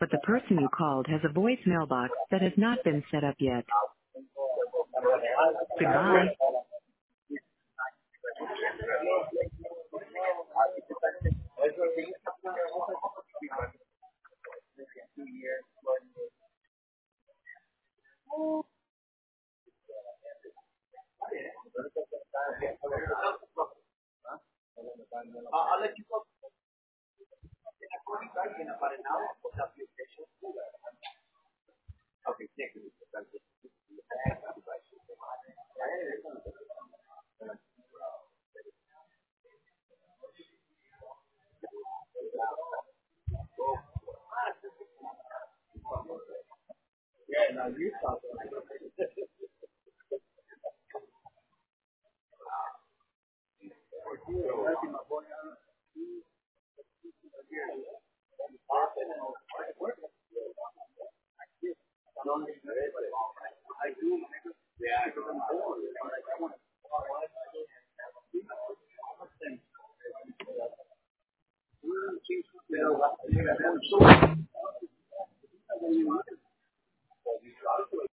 but the person you called has a voicemail box that has not been set up yet. Goodbye.